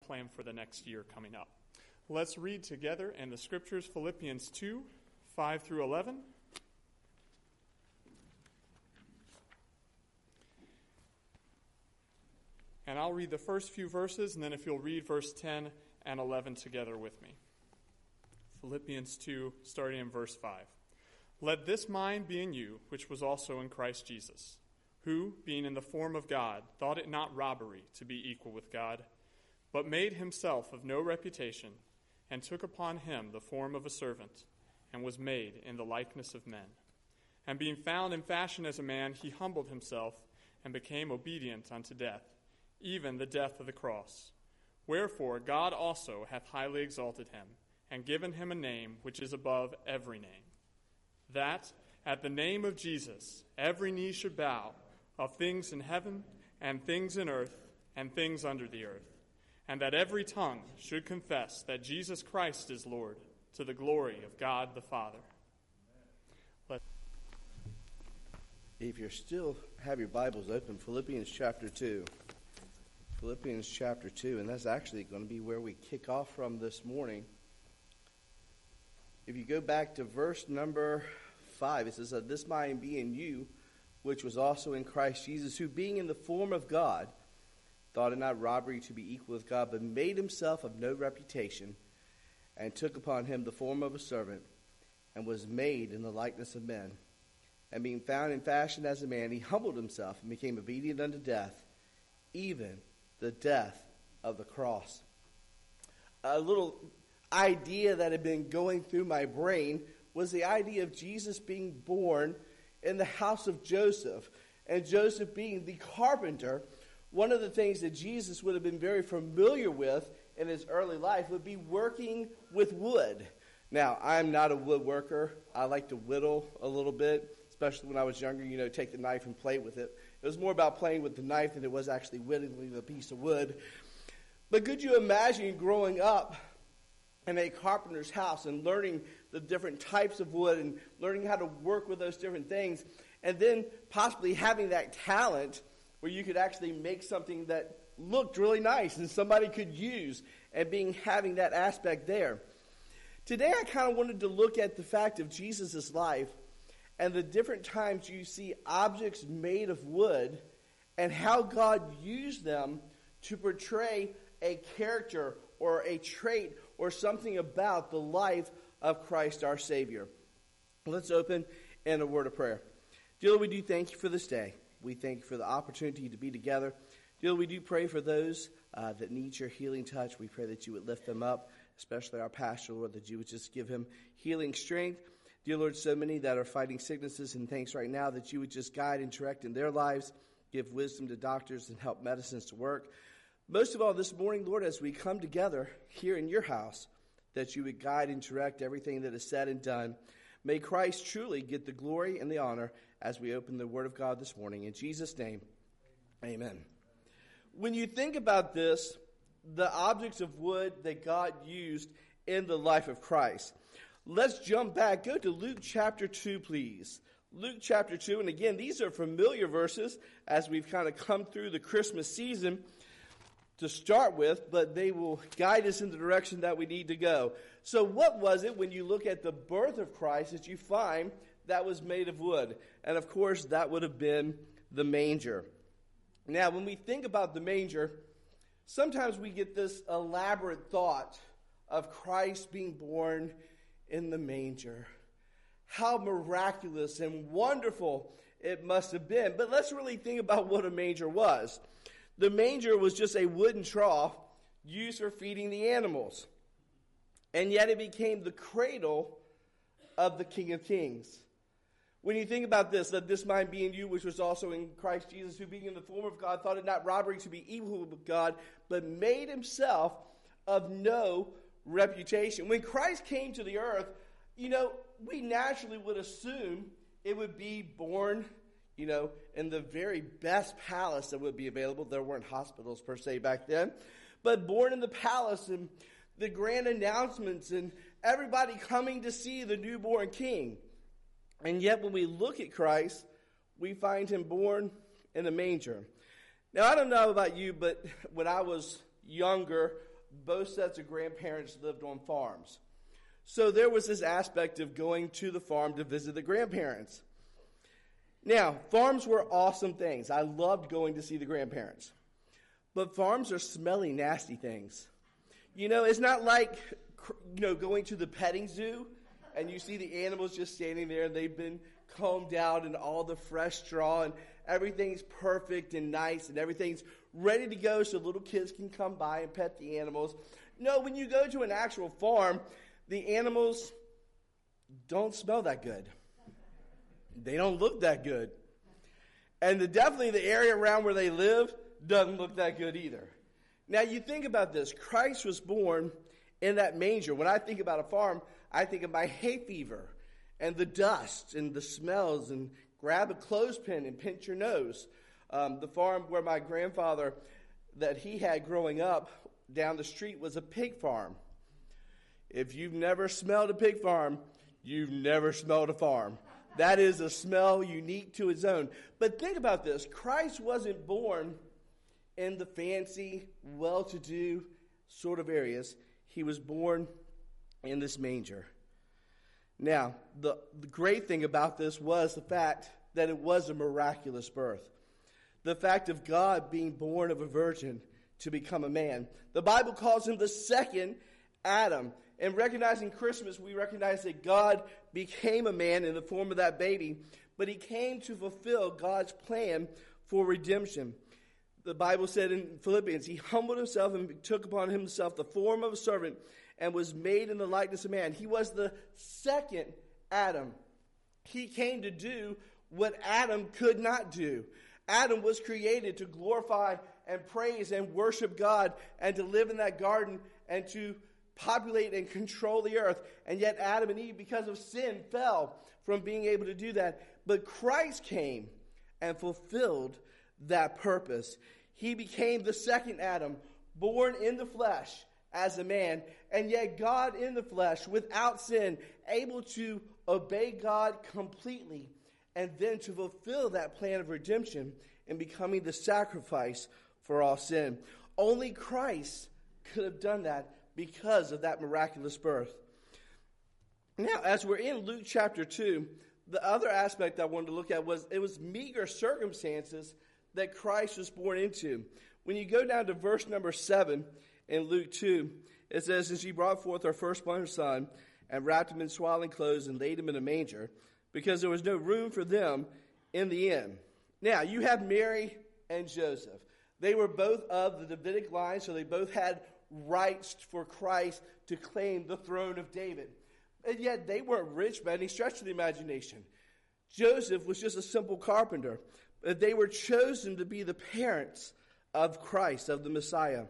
plan for the next year coming up. Let's read together in the scriptures Philippians 2, 5 through 11. And I'll read the first few verses, and then if you'll read verse 10 and 11 together with me. Philippians 2, starting in verse 5. Let this mind be in you, which was also in Christ Jesus, who, being in the form of God, thought it not robbery to be equal with God, but made himself of no reputation, and took upon him the form of a servant, and was made in the likeness of men. And being found in fashion as a man, he humbled himself, and became obedient unto death, even the death of the cross. Wherefore God also hath highly exalted him, and given him a name which is above every name, that at the name of Jesus every knee should bow, of things in heaven, and things in earth, and things under the earth, and that every tongue should confess that Jesus Christ is Lord, to the glory of God the Father. If you still have your Bibles open, Philippians chapter 2. Philippians chapter 2, and that's actually going to be where we kick off from this morning. If you go back to verse number 5, it says, this mind be in you, which was also in Christ Jesus, who being in the form of God, thought it not robbery to be equal with God, but made himself of no reputation, and took upon him the form of a servant, and was made in the likeness of men. And being found in fashion as a man, he humbled himself, and became obedient unto death, even the death of the cross. A little idea that had been going through my brain was the idea of Jesus being born in the house of Joseph, and Joseph being the carpenter. One of the things that Jesus would have been very familiar with in his early life would be working with wood. Now, I'm not a woodworker. I like to whittle a little bit, especially when I was younger, take the knife and play with it. It was more about playing with the knife than it was actually whittling the piece of wood. But could you imagine growing up in a carpenter's house and learning the different types of wood and learning how to work with those different things, and then possibly having that talent where you could actually make something that looked really nice and somebody could use, and having that aspect there. Today I kind of wanted to look at the fact of Jesus' life and the different times you see objects made of wood and how God used them to portray a character or a trait or something about the life of Christ our Savior. Let's open in a word of prayer. Dear Lord, we do thank you for this day. We thank you for the opportunity to be together. Dear Lord, we do pray for those that need your healing touch. We pray that you would lift them up, especially our pastor, Lord, that you would just give him healing strength. Dear Lord, so many that are fighting sicknesses and things right now, that you would just guide and direct in their lives, give wisdom to doctors and help medicines to work. Most of all this morning, Lord, as we come together here in your house, that you would guide and direct everything that is said and done. May Christ truly get the glory and the honor as we open the Word of God this morning. In Jesus' name, amen. When you think about this, the objects of wood that God used in the life of Christ, let's jump back. Go to Luke chapter 2, please. Luke chapter 2, and again, these are familiar verses as we've kind of come through the Christmas season to start with, but they will guide us in the direction that we need to go. So what was it when you look at the birth of Christ that you find that was made of wood? And of course, that would have been the manger. Now, when we think about the manger, sometimes we get this elaborate thought of Christ being born in the manger. How miraculous and wonderful it must have been. But let's really think about what a manger was. The manger was just a wooden trough used for feeding the animals. And yet it became the cradle of the King of Kings. When you think about this, that this mind be in you, which was also in Christ Jesus, who being in the form of God, thought it not robbery to be equal with God, but made himself of no reputation. When Christ came to the earth, we naturally would assume it would be born, in the very best palace that would be available. There weren't hospitals per se back then, but born in the palace and the grand announcements and everybody coming to see the newborn king. And yet when we look at Christ, we find him born in a manger. Now, I don't know about you, but when I was younger, both sets of grandparents lived on farms. So there was this aspect of going to the farm to visit the grandparents. Now, farms were awesome things. I loved going to see the grandparents. But farms are smelly, nasty things. You know, it's not like, going to the petting zoo and you see the animals just standing there and they've been combed out and all the fresh straw and everything's perfect and nice and everything's ready to go so little kids can come by and pet the animals. No, when you go to an actual farm, the animals don't smell that good. They don't look that good. And definitely the area around where they live doesn't look that good either. Now you think about this. Christ was born in that manger. When I think about a farm, I think of my hay fever and the dust and the smells and grab a clothespin and pinch your nose. The farm where my grandfather that he had growing up down the street was a pig farm. If you've never smelled a pig farm, you've never smelled a farm. That is a smell unique to its own. But think about this. Christ wasn't born in the fancy, well-to-do sort of areas. He was born in this manger. Now, the great thing about this was the fact that it was a miraculous birth. The fact of God being born of a virgin to become a man. The Bible calls him the second Adam. And recognizing Christmas, we recognize that God became a man in the form of that baby, but he came to fulfill God's plan for redemption. The Bible said in Philippians, he humbled himself and took upon himself the form of a servant and was made in the likeness of man. He was the second Adam. He came to do what Adam could not do. Adam was created to glorify and praise and worship God and to live in that garden and to populate and control the earth. And yet Adam and Eve, because of sin, fell from being able to do that. But Christ came and fulfilled that purpose. He became the second Adam, born in the flesh as a man, and yet God in the flesh, without sin, able to obey God completely, and then to fulfill that plan of redemption in becoming the sacrifice for all sin. Only Christ could have done that because of that miraculous birth. Now, as we're in Luke chapter 2, the other aspect I wanted to look at was it was meager circumstances that Christ was born into. When you go down to verse number 7 in Luke 2, it says, "And she brought forth her firstborn son and wrapped him in swaddling clothes and laid him in a manger, because there was no room for them in the inn." Now, you have Mary and Joseph. They were both of the Davidic line, so they both had rights for Christ to claim the throne of David. And yet they weren't rich by any stretch of the imagination. Joseph was just a simple carpenter. But they were chosen to be the parents of Christ, of the Messiah.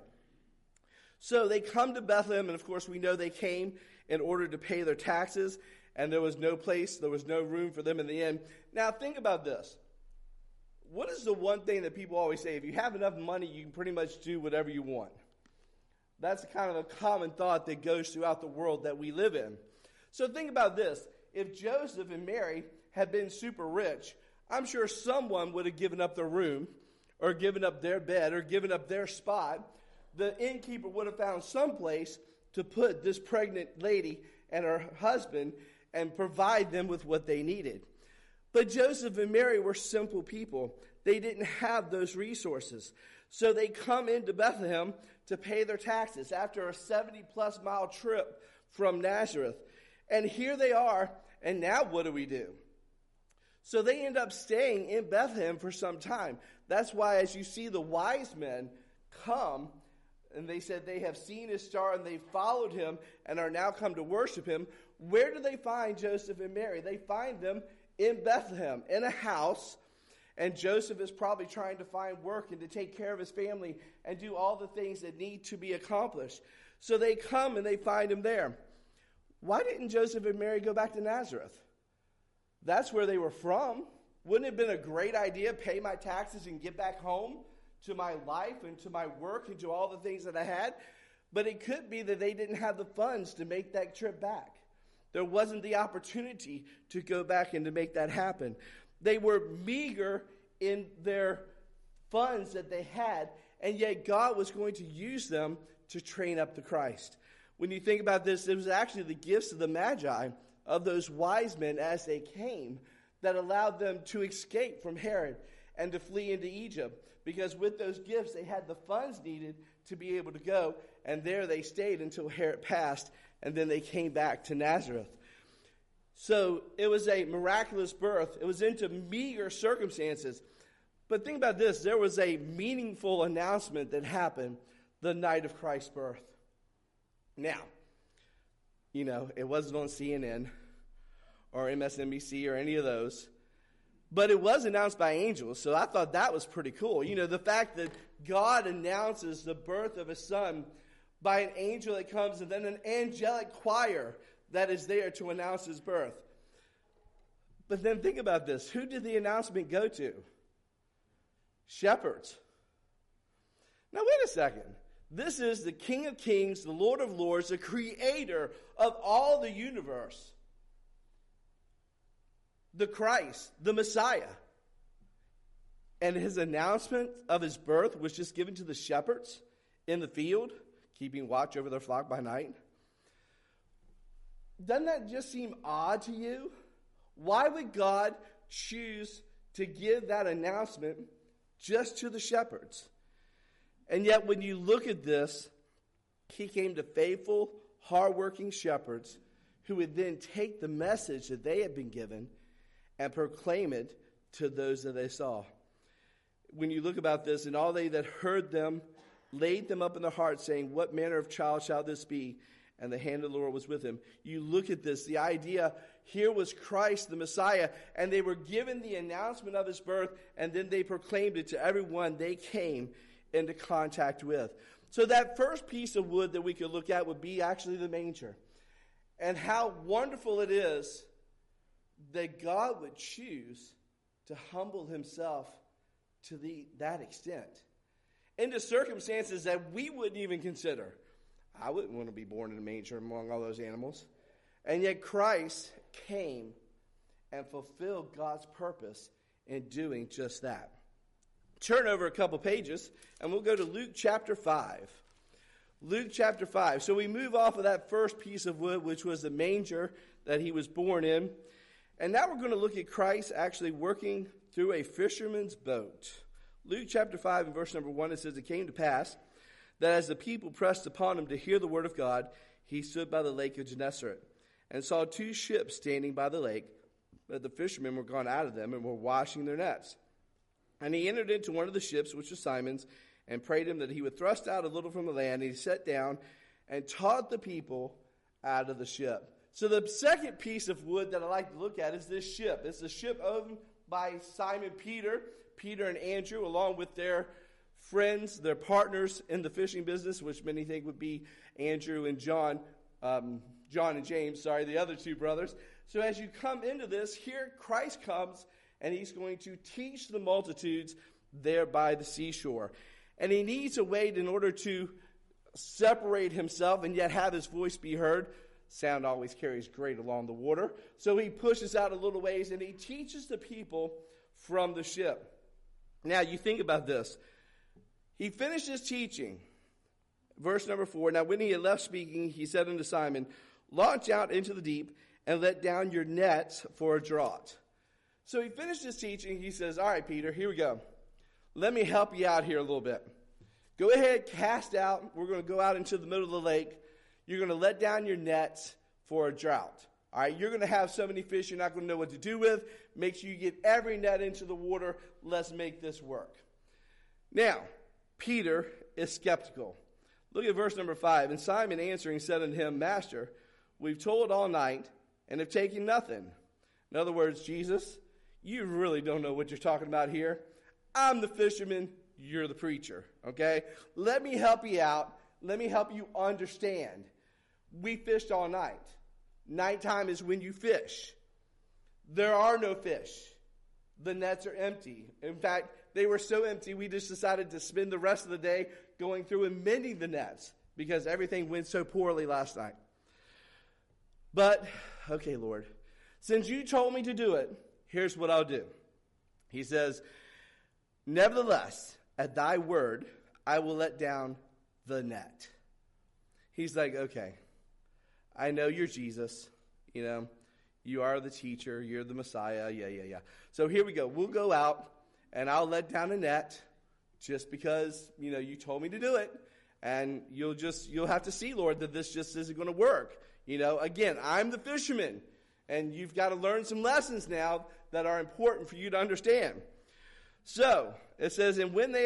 So they come to Bethlehem, and of course we know they came in order to pay their taxes, and there was no room for them in the inn. Now think about this. What is the one thing that people always say? If you have enough money, you can pretty much do whatever you want. That's kind of a common thought that goes throughout the world that we live in. So think about this. If Joseph and Mary had been super rich, I'm sure someone would have given up their room or given up their bed or given up their spot. The innkeeper would have found some place to put this pregnant lady and her husband and provide them with what they needed. But Joseph and Mary were simple people. They didn't have those resources. So they come into Bethlehem to pay their taxes after a 70-plus mile trip from Nazareth. And here they are, and now what do we do? So they end up staying in Bethlehem for some time. That's why as you see the wise men come, and they said they have seen his star and they followed him and are now come to worship him. Where do they find Joseph and Mary? They find them in Bethlehem, in a house. And Joseph is probably trying to find work and to take care of his family and do all the things that need to be accomplished. So they come and they find him there. Why didn't Joseph and Mary go back to Nazareth? That's where they were from. Wouldn't it have been a great idea, pay my taxes and get back home to my life and to my work and to all the things that I had? But it could be that they didn't have the funds to make that trip back. There wasn't the opportunity to go back and to make that happen. They were meager in their funds that they had, and yet God was going to use them to train up the Christ. When you think about this, it was actually the gifts of the Magi, of those wise men as they came, that allowed them to escape from Herod and to flee into Egypt. Because with those gifts, they had the funds needed to be able to go. And there they stayed until Herod passed, and then they came back to Nazareth. So it was a miraculous birth. It was into meager circumstances. But think about this. There was a meaningful announcement that happened the night of Christ's birth. Now, it wasn't on CNN or MSNBC or any of those. But it was announced by angels, so I thought that was pretty cool. The fact that God announces the birth of his son by an angel that comes and then an angelic choir that is there to announce his birth. But then think about this. Who did the announcement go to? Shepherds. Now wait a second. This is the King of Kings, the Lord of Lords, the creator of all the universe. The Christ, the Messiah. And his announcement of his birth was just given to the shepherds in the field, keeping watch over their flock by night. Doesn't that just seem odd to you? Why would God choose to give that announcement just to the shepherds? And yet when you look at this, he came to faithful, hardworking shepherds who would then take the message that they had been given and proclaim it to those that they saw. When you look about this, and all they that heard them laid them up in their hearts, saying, "What manner of child shall this be?" And the hand of the Lord was with him. You look at this, the idea, here was Christ, the Messiah, and they were given the announcement of his birth, and then they proclaimed it to everyone they came into contact with. So that first piece of wood that we could look at would be actually the manger. And how wonderful it is that God would choose to humble himself to that extent, into circumstances that we wouldn't even consider. I wouldn't want to be born in a manger among all those animals. And yet Christ came and fulfilled God's purpose in doing just that. Turn over a couple pages, and we'll go to Luke chapter 5. Luke chapter 5. So we move off of that first piece of wood, which was the manger that he was born in. And now we're going to look at Christ actually working through a fisherman's boat. Luke chapter 5 and verse number 1, it says, "It came to pass that as the people pressed upon him to hear the word of God, he stood by the lake of Gennesaret, and saw two ships standing by the lake, but the fishermen were gone out of them and were washing their nets. And he entered into one of the ships, which was Simon's, and prayed him that he would thrust out a little from the land. And he sat down and taught the people out of the ship." So the second piece of wood that I like to look at is this ship. It's the ship owned by Simon Peter and Andrew, along with their friends, their partners in the fishing business, which many think would be Andrew and John and James, the other two brothers. So as you come into this, here Christ comes, and he's going to teach the multitudes there by the seashore. And he needs a way in order to separate himself and yet have his voice be heard. Sound always carries great along the water. So he pushes out a little ways, and he teaches the people from the ship. Now, you think about this. He finished his teaching. Verse number 4, "Now when he had left speaking, he said unto Simon, Launch out into the deep, and let down your nets for a draught." So he finished his teaching. He says, "All right, Peter, here we go. Let me help you out here a little bit. Go ahead, cast out. We're going to go out into the middle of the lake. You're going to let down your nets for a drought. All right, you're going to have so many fish you're not going to know what to do with. Make sure you get every net into the water. Let's make this work." Now, Peter is skeptical. Look at verse number 5. "And Simon answering said unto him, Master, we've toiled all night and have taken nothing." In other words, Jesus, you really don't know what you're talking about here. I'm the fisherman. You're the preacher. Okay? Let me help you out. Let me help you understand. We fished all night. Nighttime is when you fish. There are no fish. The nets are empty. In fact, they were so empty, we just decided to spend the rest of the day going through and mending the nets because everything went so poorly last night. But, okay, Lord, since you told me to do it, here's what I'll do. He says, "Nevertheless, at thy word, I will let down the net." He's like, okay, I know you're Jesus, you are the teacher, you're the Messiah, yeah. So here we go. We'll go out, and I'll let down a net just because, you told me to do it. And you'll have to see, Lord, that this just isn't going to work. Again, I'm the fisherman, and you've got to learn some lessons now that are important for you to understand. So it says, and when they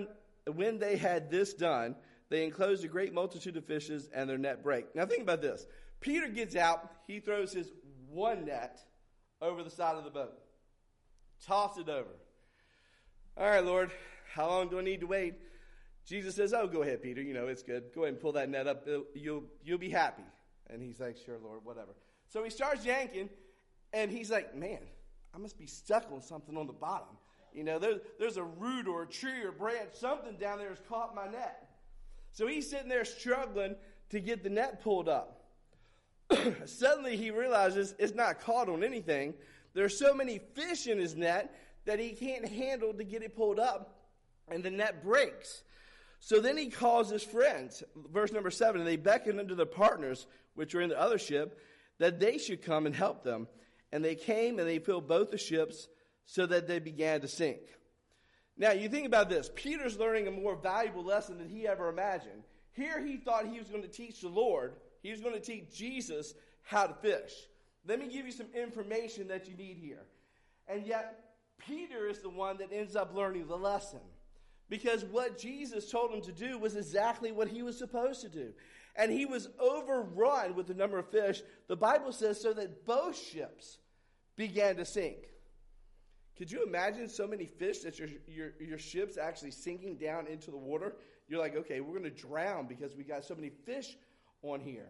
had this done, they enclosed a great multitude of fishes, and their net brake. Now think about this. Peter gets out, he throws his one net over the side of the boat. Toss it over. All right, Lord, how long do I need to wait? Jesus says, oh, go ahead, Peter. It's good. Go ahead and pull that net up. You'll be happy. And he's like, sure, Lord, whatever. So he starts yanking, and he's like, man, I must be stuck on something on the bottom. There's a root or a tree or branch, something down there has caught my net. So he's sitting there struggling to get the net pulled up. Suddenly he realizes it's not caught on anything. There's so many fish in his net that he can't handle to get it pulled up, and the net breaks. So then he calls his friends, verse number 7, and they beckoned unto the partners, which were in the other ship, that they should come and help them. And they came and they filled both the ships so that they began to sink. Now, you think about this. Peter's learning a more valuable lesson than he ever imagined. Here he thought he was going to teach the Lord. He was going to teach Jesus how to fish. Let me give you some information that you need here. And yet, Peter is the one that ends up learning the lesson. Because what Jesus told him to do was exactly what he was supposed to do. And he was overrun with the number of fish. The Bible says so that both ships began to sink. Could you imagine so many fish that your ship's actually sinking down into the water? You're like, okay, we're going to drown because we got so many fish on here.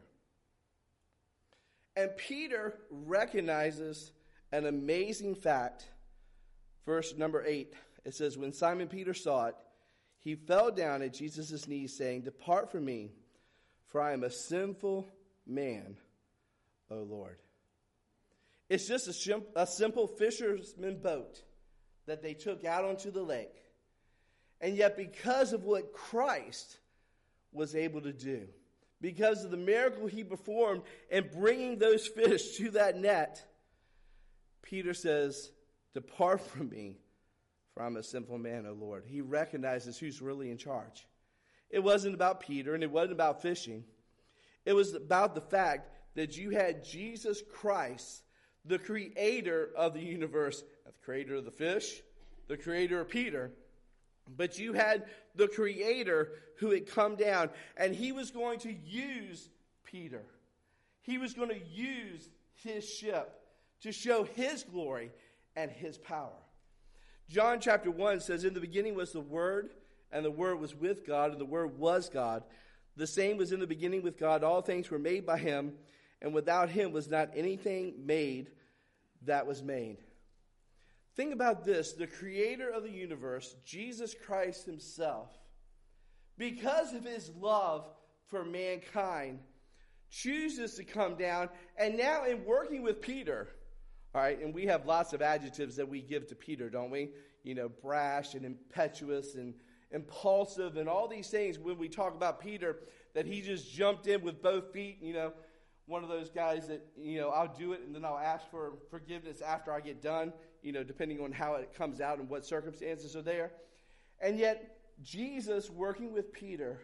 And Peter recognizes an amazing fact. Verse number 8, it says, when Simon Peter saw it, he fell down at Jesus' knees, saying, depart from me, for I am a sinful man, O Lord. It's just a simple fisherman boat that they took out onto the lake. And yet because of what Christ was able to do, because of the miracle he performed in bringing those fish to that net, Peter says, depart from me, for I'm a sinful man, O Lord. He recognizes who's really in charge. It wasn't about Peter, and it wasn't about fishing. It was about the fact that you had Jesus Christ, the creator of the universe, the creator of the fish, the creator of Peter. But you had the creator who had come down, and he was going to use Peter. He was going to use his ship to show his glory and his power. John chapter 1 says, in the beginning was the Word, and the Word was with God, and the Word was God. The same was in the beginning with God. All things were made by him, and without him was not anything made that was made. Think about this. The creator of the universe, Jesus Christ himself, because of his love for mankind, chooses to come down. And now in working with Peter, all right, and we have lots of adjectives that we give to Peter, don't we? Brash and impetuous and impulsive and all these things when we talk about Peter, that he just jumped in with both feet, one of those guys that, I'll do it and then I'll ask for forgiveness after I get done, depending on how it comes out and what circumstances are there. And yet, Jesus, working with Peter,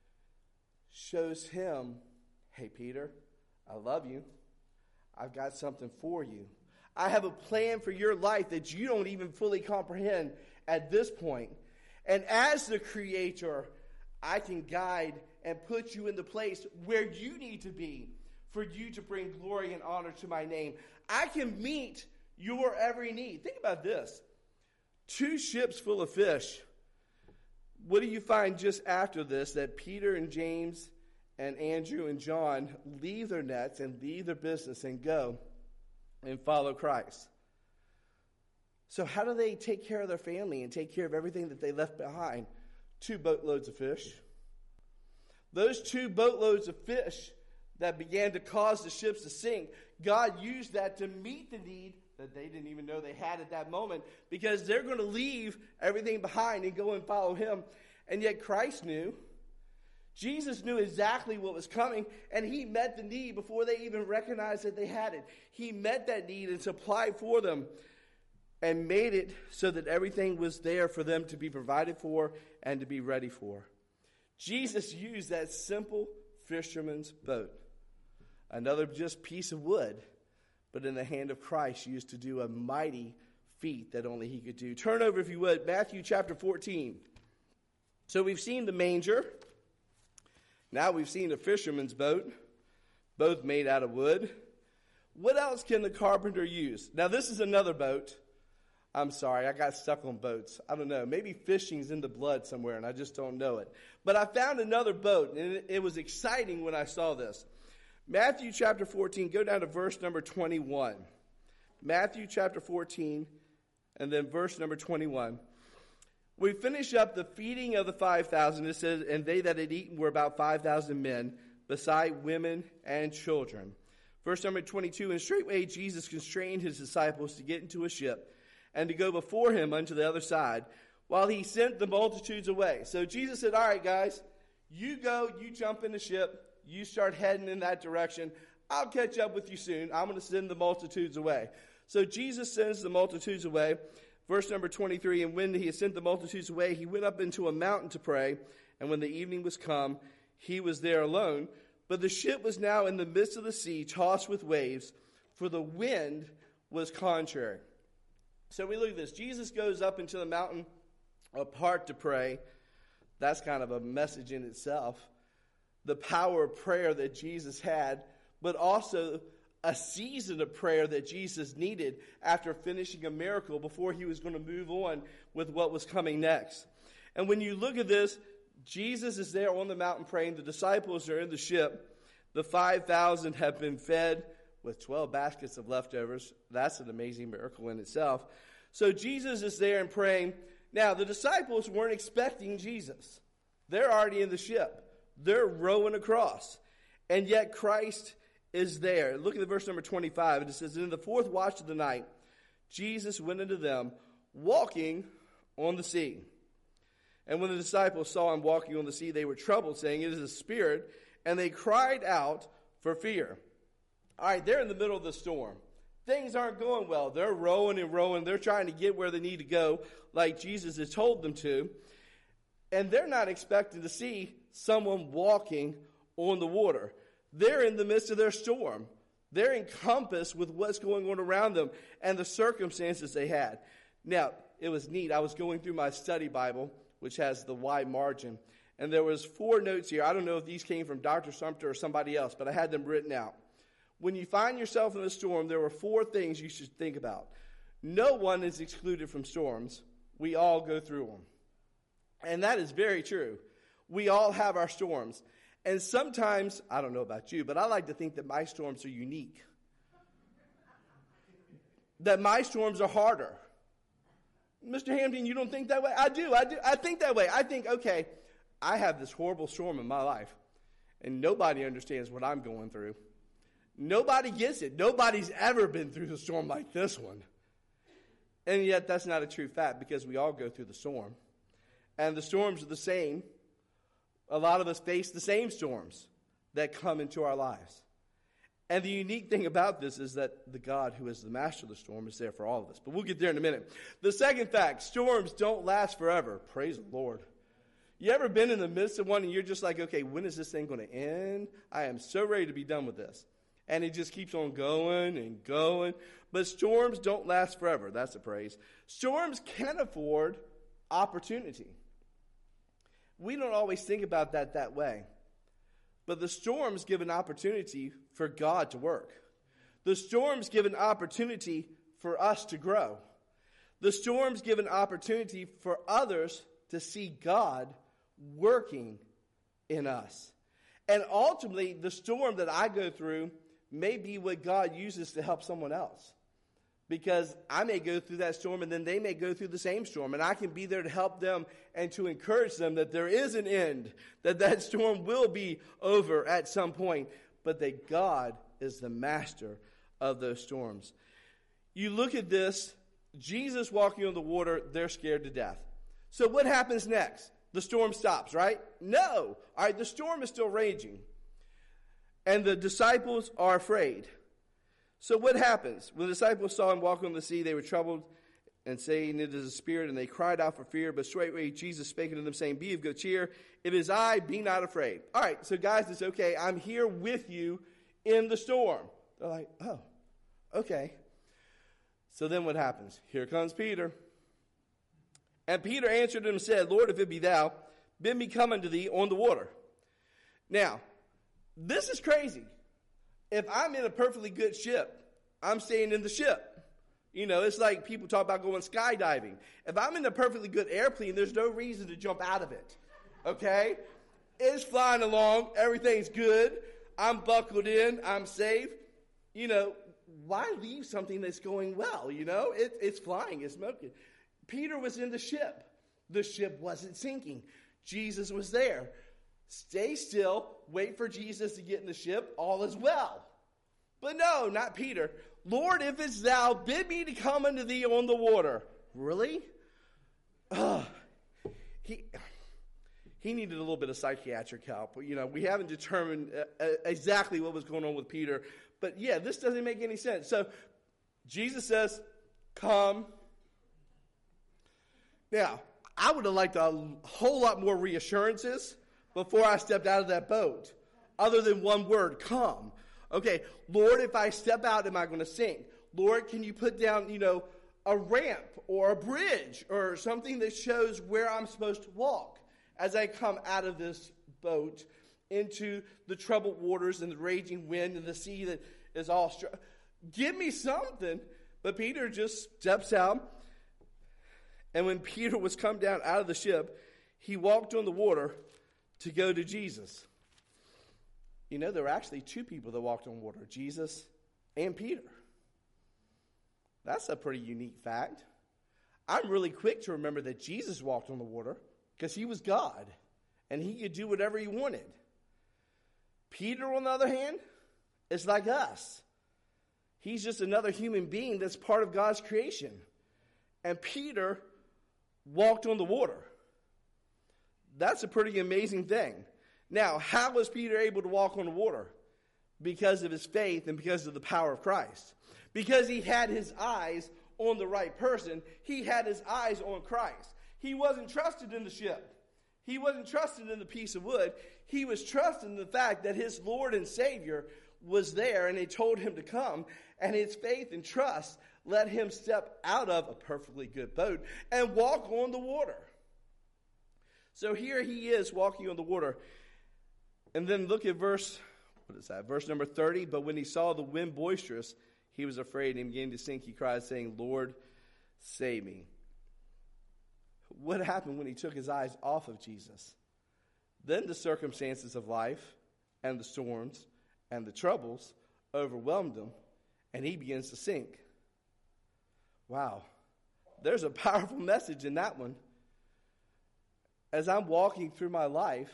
shows him, hey, Peter, I love you. I've got something for you. I have a plan for your life that you don't even fully comprehend at this point. And as the creator, I can guide and put you in the place where you need to be for you to bring glory and honor to my name. I can meet your every need. Think about this. 2 ships full of fish. What do you find just after this? That Peter and James and Andrew and John leave their nets and leave their business and go and follow Christ. So how do they take care of their family and take care of everything that they left behind? 2 boatloads of fish. Those 2 boatloads of fish that began to cause the ships to sink, God used that to meet the need that they didn't even know they had at that moment, because they're going to leave everything behind and go and follow him. And yet Christ knew Jesus knew exactly what was coming, and he met the need before they even recognized that they had it. He met that need and supplied for them and made it so that everything was there for them to be provided for and to be ready for. Jesus used that simple fisherman's boat, another just piece of wood, but in the hand of Christ used to do a mighty feat that only he could do. Turn over, if you would, Matthew chapter 14. So we've seen the manger. Now we've seen a fisherman's boat, both made out of wood. What else can the carpenter use? Now this is another boat. I'm sorry, I got stuck on boats. I don't know. Maybe fishing's in the blood somewhere and I just don't know it. But I found another boat, and it was exciting when I saw this. Matthew chapter 14, go down to verse number 21. Matthew chapter 14, and then verse number 21. We finish up the feeding of the 5,000. It says, and they that had eaten were about 5,000 men, beside women and children. Verse number 22, and straightway Jesus constrained his disciples to get into a ship and to go before him unto the other side, while he sent the multitudes away. So Jesus said, all right, guys, you go, you jump in the ship, you start heading in that direction. I'll catch up with you soon. I'm going to send the multitudes away. So Jesus sends the multitudes away. Verse number 23, and when he had sent the multitudes away, he went up into a mountain to pray. And when the evening was come, he was there alone. But the ship was now in the midst of the sea, tossed with waves, for the wind was contrary. So we look at this. Jesus goes up into the mountain apart to pray. That's kind of a message in itself. The power of prayer that Jesus had, but also a season of prayer that Jesus needed after finishing a miracle before he was going to move on with what was coming next. And when you look at this, Jesus is there on the mountain praying. The disciples are in the ship. The 5,000 have been fed with 12 baskets of leftovers. That's an amazing miracle in itself. So Jesus is there and praying. Now, the disciples weren't expecting Jesus. They're already in the ship. They're rowing across. And yet Christ is there. Look at the verse number 25. And it says, in the fourth watch of the night, Jesus went unto them, walking on the sea. And when the disciples saw him walking on the sea, they were troubled, saying, it is a spirit. And they cried out for fear. All right, they're in the middle of the storm. Things aren't going well. They're rowing and rowing. They're trying to get where they need to go, like Jesus has told them to. And they're not expecting to see someone walking on the water. They're in the midst of their storm. They're encompassed with what's going on around them and the circumstances they had. Now, it was neat. I was going through my study Bible, which has the wide margin, and there was 4 notes here. I don't know if these came from Dr. Sumter or somebody else, but I had them written out. When you find yourself in a storm, there were 4 things you should think about. No one is excluded from storms. We all go through them. And that is very true. We all have our storms. And sometimes, I don't know about you, but I like to think that my storms are unique. That my storms are harder. Mr. Hampton, you don't think that way? I do. I think that way. I think, okay, I have this horrible storm in my life, and nobody understands what I'm going through. Nobody gets it. Nobody's ever been through a storm like this one. And yet that's not a true fact, because we all go through the storm. And the storms are the same. A lot of us face the same storms that come into our lives. And the unique thing about this is that the God who is the master of the storm is there for all of us. But we'll get there in a minute. The second fact, storms don't last forever. Praise the Lord. You ever been in the midst of one and you're just like, okay, when is this thing going to end? I am so ready to be done with this. And it just keeps on going and going. But storms don't last forever. That's a praise. Storms can afford opportunity. We don't always think about that way. But the storms give an opportunity for God to work. The storms give an opportunity for us to grow. The storms give an opportunity for others to see God working in us. And ultimately, the storm that I go through may be what God uses to help someone else. Because I may go through that storm and then they may go through the same storm. And I can be there to help them and to encourage them that there is an end. That storm will be over at some point. But that God is the master of those storms. You look at this, Jesus walking on the water, they're scared to death. So what happens next? the storm stops, right? No. All right, the storm is still raging. And the disciples are afraid. So what happens? When the disciples saw him walk on the sea, they were troubled and saying, it is a spirit, and they cried out for fear. But straightway Jesus spake unto them, saying, be of good cheer. It is I, be not afraid. All right, so guys, it's okay. I'm here with you in the storm. They're like, oh, okay. So then what happens? Here comes Peter. And Peter answered him and said, Lord, if it be thou, bid me come unto thee on the water. Now, this is crazy. If I'm in a perfectly good ship, I'm staying in the ship. You know, it's like people talk about going skydiving. If I'm in a perfectly good airplane, there's no reason to jump out of it. Okay? It's flying along. Everything's good. I'm buckled in. I'm safe. You know, why leave something that's going well? You know, it's flying. It's smoking. Peter was in the ship. The ship wasn't sinking. Jesus was there. Stay still. Wait for Jesus to get in the ship. All is well. But no, not Peter. Lord, if it's thou, bid me to come unto thee on the water. Really? He needed a little bit of psychiatric help. You know, we haven't determined exactly what was going on with Peter. But yeah, this doesn't make any sense. So Jesus says, come. Now, I would have liked a whole lot more reassurances before I stepped out of that boat, other than one word, come. Okay, Lord, if I step out, am I going to sink? Lord, can you put down, a ramp or a bridge or something that shows where I'm supposed to walk as I come out of this boat into the troubled waters and the raging wind and the sea that is all give me something. But Peter just steps out. And when Peter was come down out of the ship, he walked on the water to go to Jesus. You know, there were actually two people that walked on water, Jesus and Peter. That's a pretty unique fact. I'm really quick to remember that Jesus walked on the water because he was God and he could do whatever he wanted. Peter, on the other hand, is like us. He's just another human being that's part of God's creation. And Peter walked on the water. That's a pretty amazing thing. Now, how was Peter able to walk on the water? Because of his faith and because of the power of Christ. Because he had his eyes on the right person. He had his eyes on Christ. He wasn't trusted in the ship. He wasn't trusted in the piece of wood. He was trusted in the fact that his Lord and Savior was there and he told him to come. And his faith and trust let him step out of a perfectly good boat and walk on the water. So here he is walking on the water. And then look at verse number 30. But when he saw the wind boisterous, he was afraid and began to sink. He cried, saying, Lord, save me. What happened when he took his eyes off of Jesus? Then the circumstances of life and the storms and the troubles overwhelmed him, and he begins to sink. Wow. There's a powerful message in that one. As I'm walking through my life,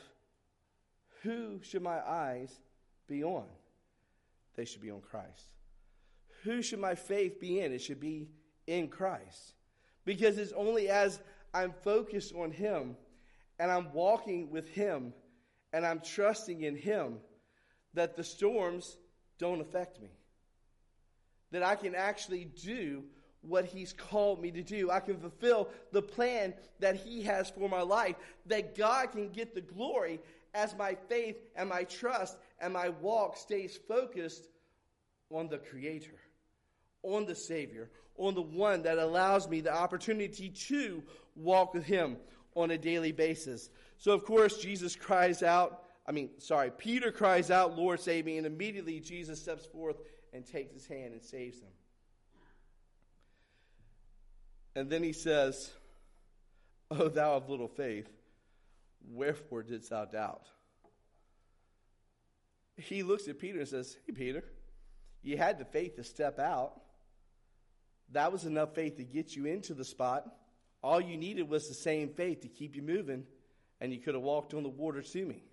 who should my eyes be on? They should be on Christ. Who should my faith be in? It should be in Christ. Because it's only as I'm focused on him and I'm walking with him and I'm trusting in him that the storms don't affect me. That I can actually do what he's called me to do. I can fulfill the plan that he has for my life. That God can get the glory as my faith and my trust and my walk stays focused on the Creator, on the Savior, on the one that allows me the opportunity to walk with him on a daily basis. So, of course, Peter cries out, Lord, save me. And immediately Jesus steps forth and takes his hand and saves him. And then he says, O thou of little faith, wherefore didst thou doubt? He looks at Peter and says, hey, Peter, you had the faith to step out. That was enough faith to get you into the spot. All you needed was the same faith to keep you moving, and you could have walked on the water to me.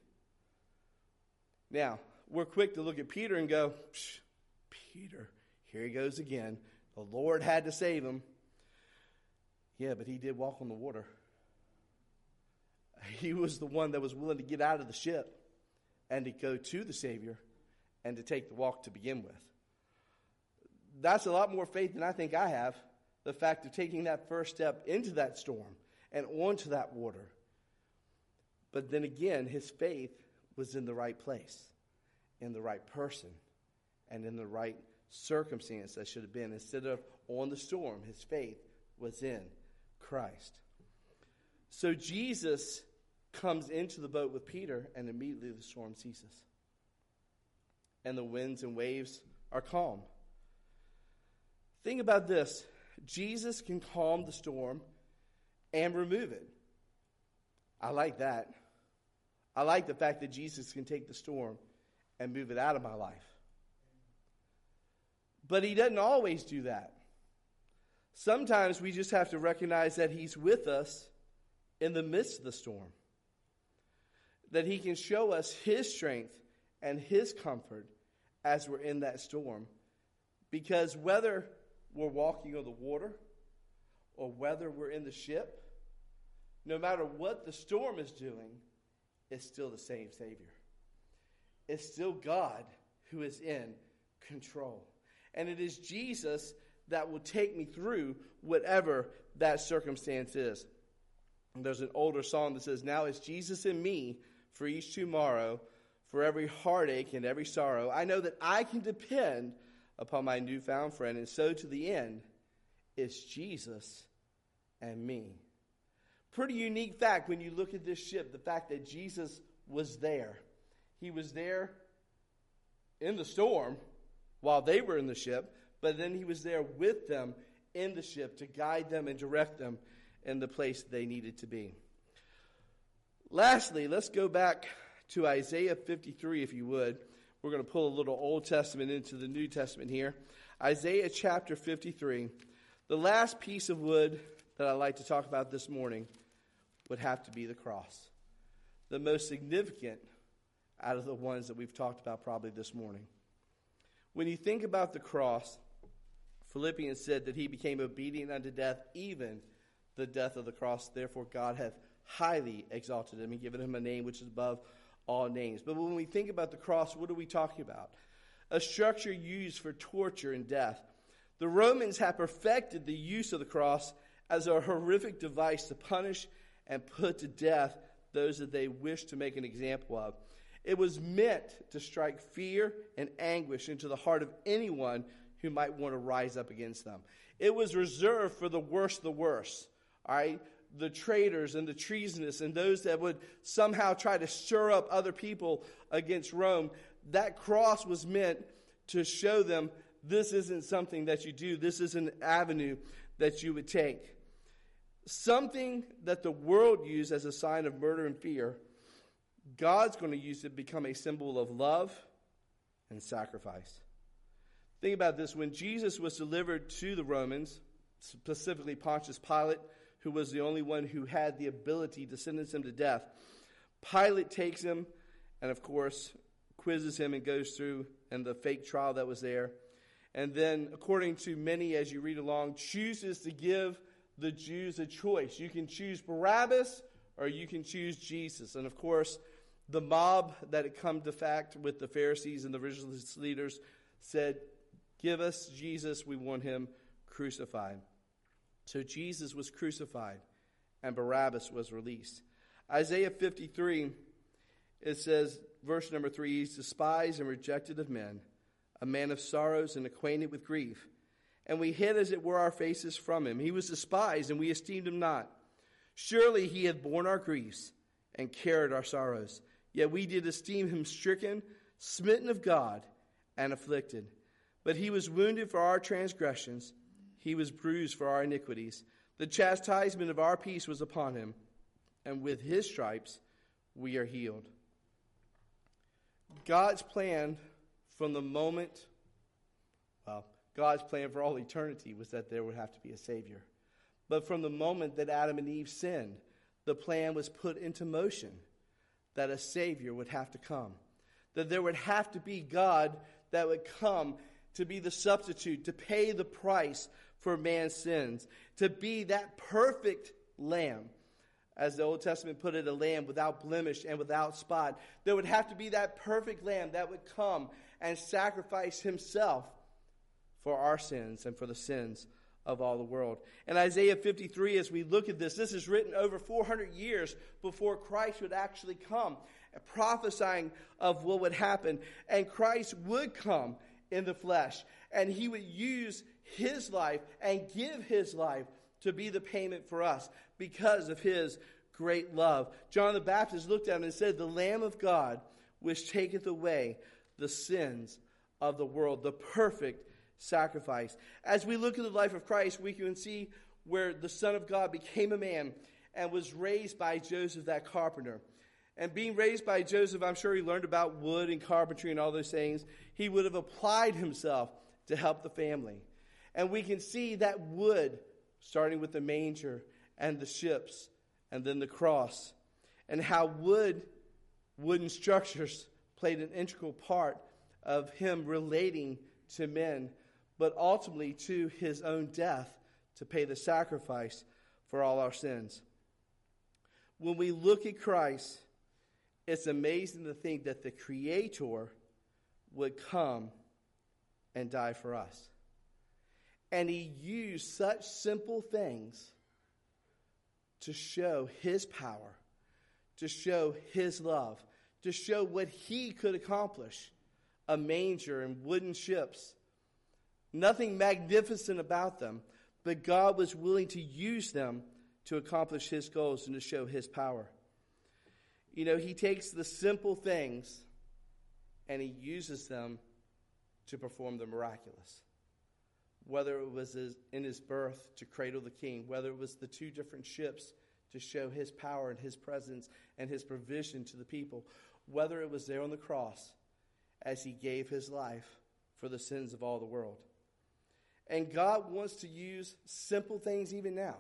Now, we're quick to look at Peter and go, Peter, here he goes again. The Lord had to save him. Yeah, but he did walk on the water. He was the one that was willing to get out of the ship and to go to the Savior and to take the walk to begin with. That's a lot more faith than I think I have. The fact of taking that first step into that storm and onto that water. But then again, his faith was in the right place, in the right person, and in the right circumstance that should have been. Instead of on the storm, his faith was in Christ. So Jesus comes into the boat with Peter, and immediately the storm ceases. And the winds and waves are calm. Think about this. Jesus can calm the storm and remove it. I like that. I like the fact that Jesus can take the storm and move it out of my life. But he doesn't always do that. Sometimes we just have to recognize that he's with us in the midst of the storm. That he can show us his strength and his comfort as we're in that storm. Because whether we're walking on the water or whether we're in the ship, no matter what the storm is doing, it's still the same Savior. It's still God who is in control. And it is Jesus that will take me through whatever that circumstance is. And there's an older song that says, "Now is Jesus in me for each tomorrow, for every heartache and every sorrow. I know that I can depend upon my newfound friend, and so to the end, it's Jesus and me." Pretty unique fact when you look at this ship, the fact that Jesus was there. He was there in the storm while they were in the ship, but then he was there with them in the ship to guide them and direct them in the place they needed to be. Lastly, let's go back to Isaiah 53, if you would. We're going to pull a little Old Testament into the New Testament here. Isaiah chapter 53. The last piece of wood that I'd like to talk about this morning would have to be the cross. The most significant out of the ones that we've talked about probably this morning. When you think about the cross, Philippians said that he became obedient unto death, even the death of the cross. Therefore God hath highly exalted him and given him a name which is above all names. But when we think about the cross, what are we talking about? A structure used for torture and death. The Romans have perfected the use of the cross as a horrific device to punish and put to death those that they wish to make an example of. It was meant to strike fear and anguish into the heart of anyone who might want to rise up against them. It was reserved for the worst of the worst. All right? The traitors and the treasonous and those that would somehow try to stir up other people against Rome. That cross was meant to show them this isn't something that you do. This is an avenue that you would take. Something that the world used as a sign of murder and fear, God's going to use it to become a symbol of love and sacrifice. Think about this. When Jesus was delivered to the Romans, specifically Pontius Pilate, who was the only one who had the ability to sentence him to death, Pilate takes him and, of course, quizzes him and goes through and the fake trial that was there. And then, according to many, as you read along, chooses to give the Jews a choice. You can choose Barabbas or you can choose Jesus. And, of course, the mob that had come to fact with the Pharisees and the religious leaders said, "Give us Jesus, we want him crucified." So Jesus was crucified and Barabbas was released. Isaiah 53, it says, verse number 3, "He's despised and rejected of men, a man of sorrows and acquainted with grief. And we hid as it were our faces from him. He was despised and we esteemed him not. Surely he had borne our griefs and carried our sorrows. Yet we did esteem him stricken, smitten of God, and afflicted. But he was wounded for our transgressions. He was bruised for our iniquities. The chastisement of our peace was upon him, and with his stripes we are healed." God's plan from the moment, God's plan for all eternity was that there would have to be a Savior. But from the moment that Adam and Eve sinned, the plan was put into motion that a Savior would have to come. That there would have to be God that would come to be the substitute, to pay the price for man's sins, to be that perfect lamb. as the Old Testament put it, a lamb without blemish and without spot. There would have to be that perfect lamb that would come and sacrifice himself for our sins and for the sins of all the world. In Isaiah 53, as we look at this is written over 400 years before Christ would actually come, prophesying of what would happen. And Christ would come in the flesh, and he would use his life and give his life to be the payment for us because of his great love. John the Baptist looked at him and said, "The Lamb of God, which taketh away the sins of the world," the perfect sacrifice. As we look at the life of Christ, we can see where the Son of God became a man and was raised by Joseph, that carpenter. And being raised by Joseph, I'm sure he learned about wood and carpentry and all those things. He would have applied himself to help the family. And we can see that wood, starting with the manger and the ships and then the cross, and how wooden structures played an integral part of him relating to men, but ultimately to his own death to pay the sacrifice for all our sins. When we look at Christ, it's amazing to think that the Creator would come and die for us. And he used such simple things to show his power, to show his love, to show what he could accomplish. A manger and wooden ships. Nothing magnificent about them, but God was willing to use them to accomplish his goals and to show his power. You know, he takes the simple things and he uses them to perform the miraculous. Whether it was in his birth to cradle the king, whether it was the 2 different ships to show his power and his presence and his provision to the people, whether it was there on the cross as he gave his life for the sins of all the world. And God wants to use simple things even now.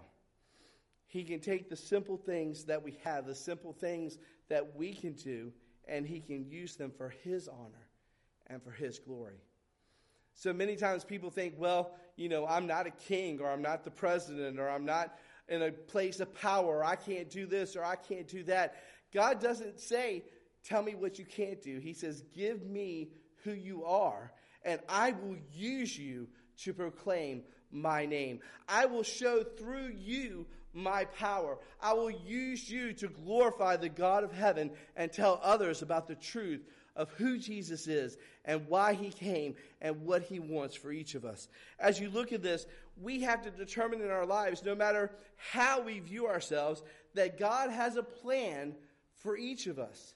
He can take the simple things that we have, the simple things that we can do, and he can use them for his honor and for his glory. So many times people think, well, you know, I'm not a king, or I'm not the president, or I'm not in a place of power, or I can't do this, or I can't do that. God doesn't say, tell me what you can't do. He says, give me who you are, and I will use you to proclaim my name. I will show through you my power. I will use you to glorify the God of heaven and tell others about the truth of who Jesus is and why he came and what he wants for each of us. As you look at this, we have to determine in our lives, no matter how we view ourselves, that God has a plan for each of us.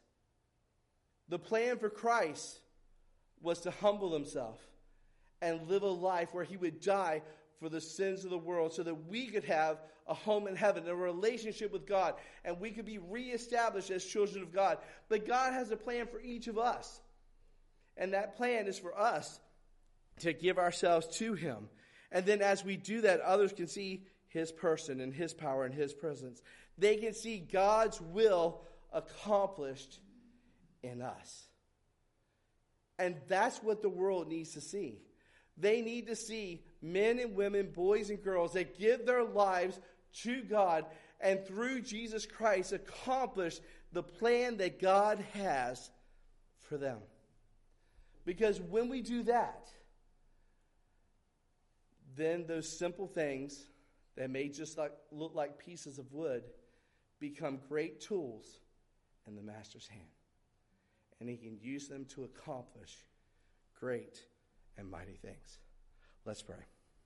The plan for Christ was to humble himself and live a life where he would die for the sins of the world so that we could have a home in heaven, a relationship with God, and we could be reestablished as children of God. But God has a plan for each of us. And that plan is for us to give ourselves to him. And then as we do that, others can see his person and his power and his presence. They can see God's will accomplished in us. And that's what the world needs to see. They need to see men and women, boys and girls that give their lives to God and through Jesus Christ accomplish the plan that God has for them. Because when we do that, then those simple things that may just look like pieces of wood become great tools in the Master's hand. And he can use them to accomplish great and mighty things. Let's pray.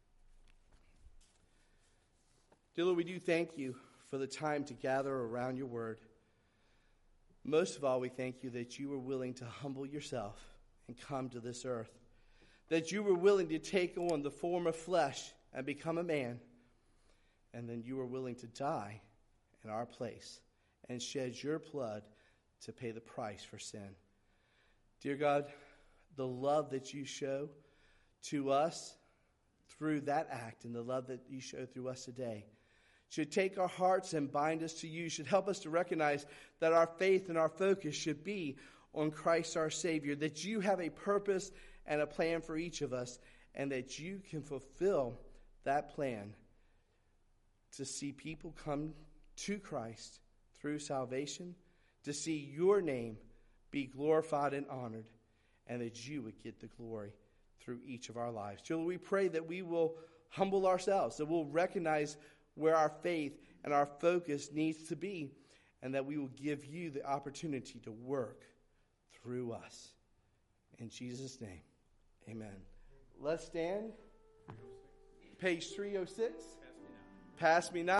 Dear Lord, we do thank you for the time to gather around your word. Most of all, we thank you that you were willing to humble yourself and come to this earth. That you were willing to take on the form of flesh and become a man. And then you were willing to die in our place and shed your blood to pay the price for sin. Dear God, the love that you show to us through that act and the love that you show through us today should take our hearts and bind us to you, should help us to recognize that our faith and our focus should be on Christ our Savior, that you have a purpose and a plan for each of us, and that you can fulfill that plan to see people come to Christ through salvation, to see your name be glorified and honored, and that you would get the glory through each of our lives. Dear Lord, we pray that we will humble ourselves, that we'll recognize where our faith and our focus needs to be, and that we will give you the opportunity to work through us. In Jesus' name, amen. Let's stand. Page 306. Pass me not.